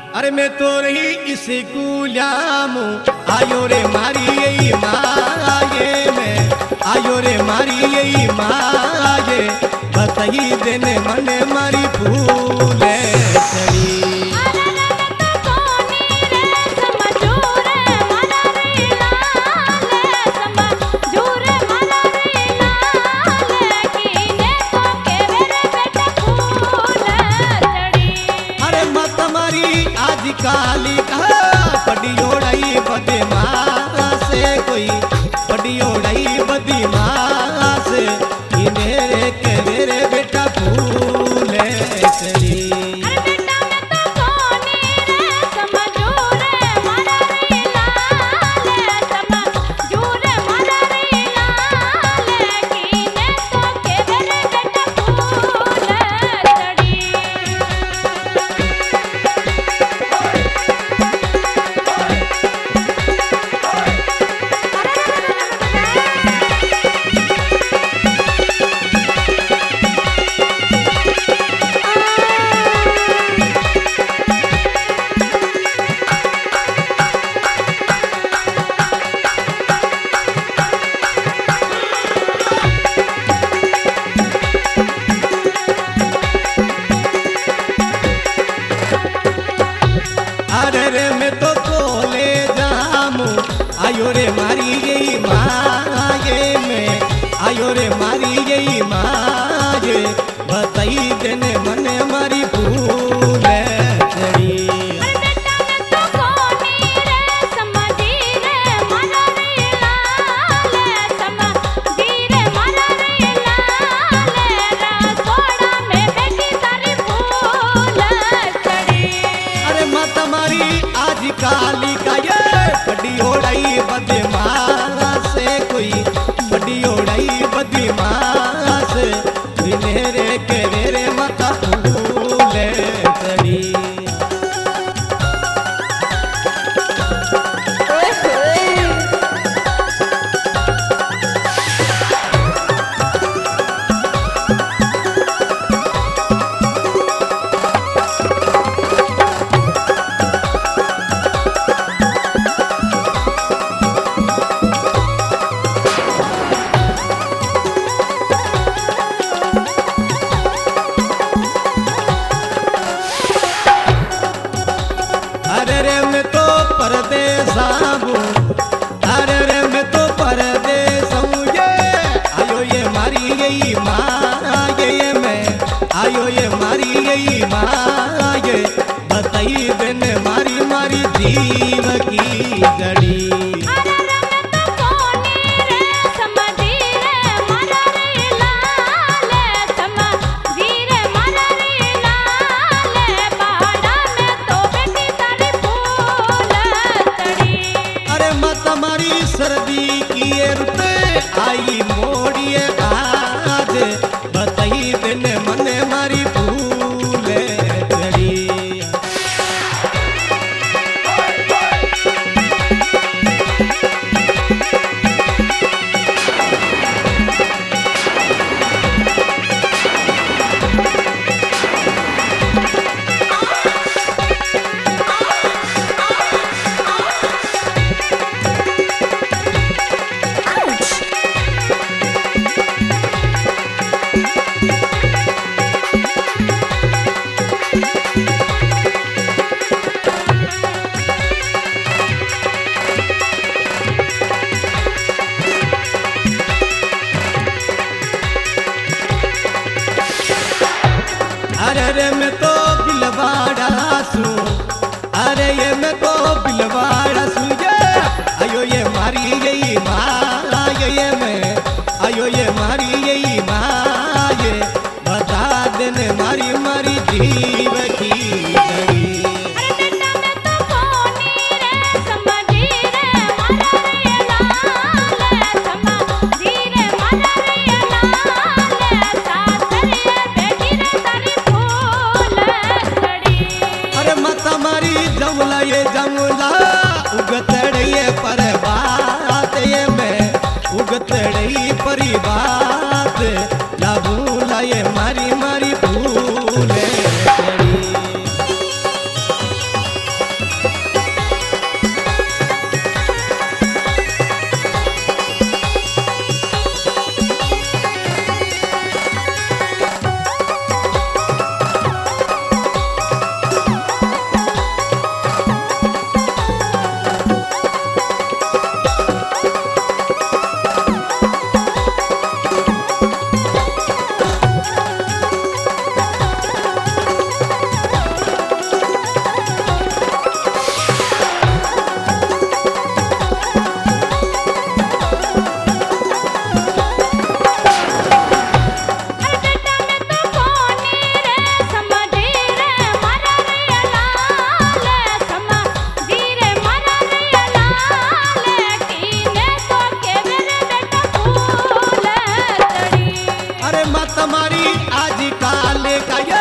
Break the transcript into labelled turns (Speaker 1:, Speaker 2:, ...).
Speaker 1: अरे मैं तो रही स्कूलामू आयो रे मारी यही माये में आयो रे मारी यही माये बताई देने मने मारी फूले चढ़ी काली कहा पड़ी ओढ़ाई बदी माँ से कोई पड़ी ओढ़ाई बदी माँ से मेरे के मेरे बेटा फूले चली आयो रे मारी यही माये में आयो रे मारी यही माये बताई देने मने मारी फूले चढ़ी अरे माता मारी आज काली का ये बड़ी ओढ़ाई बदी माँ से कोई बड़ी ओढ़ाई बदी माँ से मेरे के मेरे माता फूले चढ़ी अरे रे मैं तो परदेस हूँ ये आयो ये मारी यही माँ ये मैं आयो ये मारी यही माँ ये बताई देने मारी मारी जीव की जड़ी हमारी सर्दी की रुते आई मोड़िए आज बताई देने मने मारी फूले चढ़ी अरे मैं तो बिलवाड़ा सू अरे ये मैं तो बिलवाड़ा सू ये आयो ये मारी यही माँ ये मैं आयो ये मारी यही माँ ये बता देने मारी मारी जीव की जड़ी जमुला ये जमुला उगतड़िए पर बात ये मैं उगतड़ी परी बात लाबूला ये मारी मारी फूले का ये